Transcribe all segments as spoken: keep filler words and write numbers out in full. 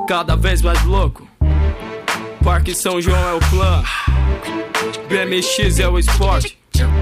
cada vez mais louco. Parque São João é o plano, B M X é o esporte.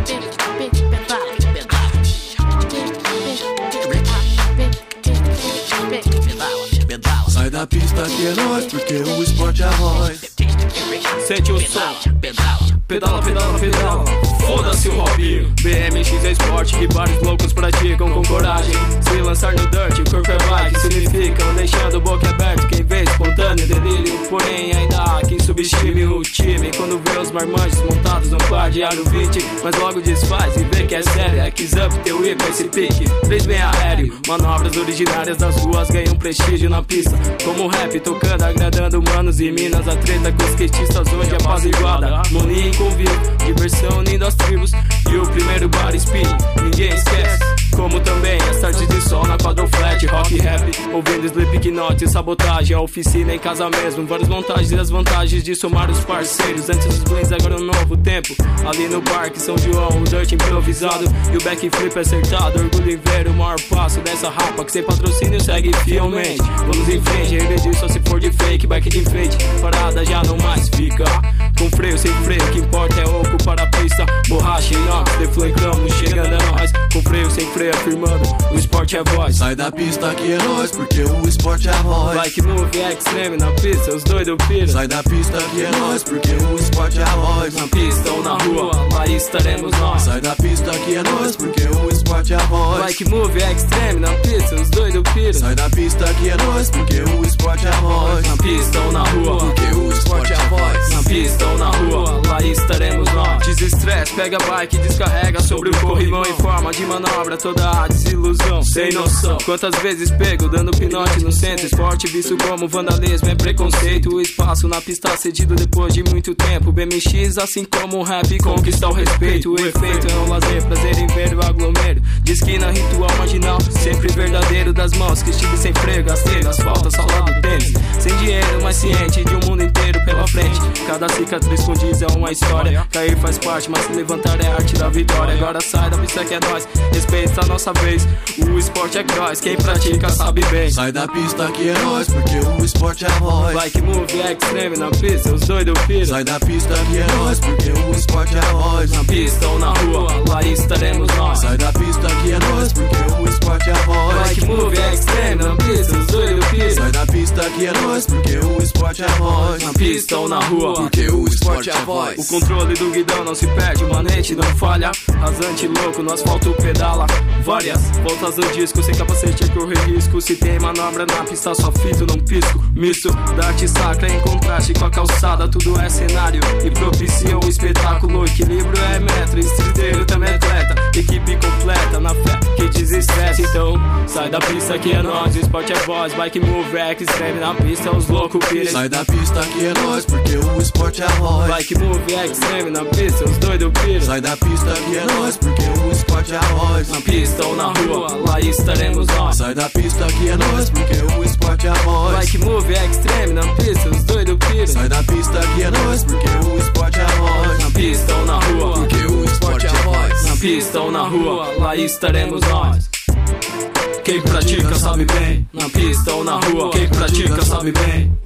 Sai da pista que é nós, porque o esporte é nós. Sente o som, pedala, pedala, pedala. Foda-se o Robinho. B M X é esporte que vários loucos praticam com coragem. Se lançar no dirt, o corpo é bike. Significam deixando o boca aberto. Quem vê espontâneo delírio. Porém ainda há quem subestime o time quando vê os marmanjos montados no par de aro vinte. Mas logo desfaz e vê que é sério. X up, teu I com esse pique, fez bem aéreo. Manobras originárias das ruas ganham prestígio na pista. Como rap tocando, agradando manos e minas. A treta com os skatistas hoje apaziguada. Harmonia em convívio, diversão unindo as tribos. E o primeiro bar spin, ninguém esquece. Como também as tardes de sol na quadro flat. Rock rap, ouvindo Slipknot e sabotagem. A oficina em casa mesmo, várias montagens e as vantagens de somar os parceiros. Antes dos blends, agora um novo tempo. Ali no Parque São João, o dirt improvisado e o backflip acertado. Orgulho em ver o maior passo dessa rapa que sem patrocínio segue fielmente. Vamos em frente, regredir só se for de fake. Bike de enfeite, parada já não mais fica. Com freio, sem freio, o que importa é ocupar a pista. Borracha, inox, deflancamos, chegando a nós. Com freio, sem freio, afirmando, o esporte é voz. Sai da pista que é nós, porque o esporte é nós. Bike move é extreme na pista, os doidos piram. Sai da pista que é nós, porque o esporte é nós. Na pista ou na rua, lá estaremos nós. Sai da pista que é nós, porque o esporte é nós. Bike move é extreme na pista, os doidos piram. Sai da pista que é nós, porque o esporte é nós. Na pista ou na rua, porque o esporte é nós. Na pista ou na rua, lá estaremos nós. Desestresse, pega a bike e descarrega sobre o corrimão em forma de manobra, toda a desilusão, sem noção. Quantas vezes pego, dando pinote no centro. Esporte visto como vandalismo, é preconceito. O espaço na pista cedido depois de muito tempo. B M X, assim como o rap, conquista o respeito. O efeito é um lazer, prazer em ver o aglomero. De esquina, ritual marginal, sempre verdadeiro. Das mãos que estive sem freio, gastei nas faltas, só lá do tênis. Sem dinheiro, mas ciente de um mundo inteiro pela frente. Cada cicatriz condiz é uma história. Cair faz parte, mas se levantar é arte da vitória. Agora sai da pista que é nós, respeita a nossa vez. O esporte é cross, quem pratica sabe bem. Sai da pista que é nós, porque o esporte é nós. Bike move é extreme na pista, os doidos piram. Sai da pista que é nós, porque o esporte é nós. Na pista ou na rua, lá estaremos nós. Sai da pista que é nós, porque o esporte é nós. Bike move é extreme na pista, os doidos piram. Sai da pista que é nós, porque o esporte é nós. Na pista ou na rua, porque o esporte é nós. O controle do guidão não se perde, o manete não falha. Rasante louco, no asfalto pedala. Várias voltas no disco, sem capacete é correr risco. Se tem manobra na pista, só fito, não pisco. Misto da arte sacra em contraste com a calçada. Tudo é cenário e propicia um espetáculo. Equilíbrio é metro, estrideiro também é atleta. Equipe completa na fé que desestressa. Então sai da pista que é nós, o esporte é voz. Bike move é extreme na pista, os loucos pirem. Sai da pista que é nós, porque o esporte é nós. Bike move é extreme na pista, os doidos piram. Sai da pista que é nós, porque o esporte é nós. Na pista ou na rua, lá estaremos nós. Sai da pista que é nós, porque o esporte é nós. Bike move é extreme na pista, os doidos piram. Sai da pista que é nós, porque o esporte é nós. Na pista ou na rua, porque o esporte é nós. Na pista ou na rua, lá estaremos nós. Quem pratica sabe bem. Na pista ou na rua, quem pratica sabe bem.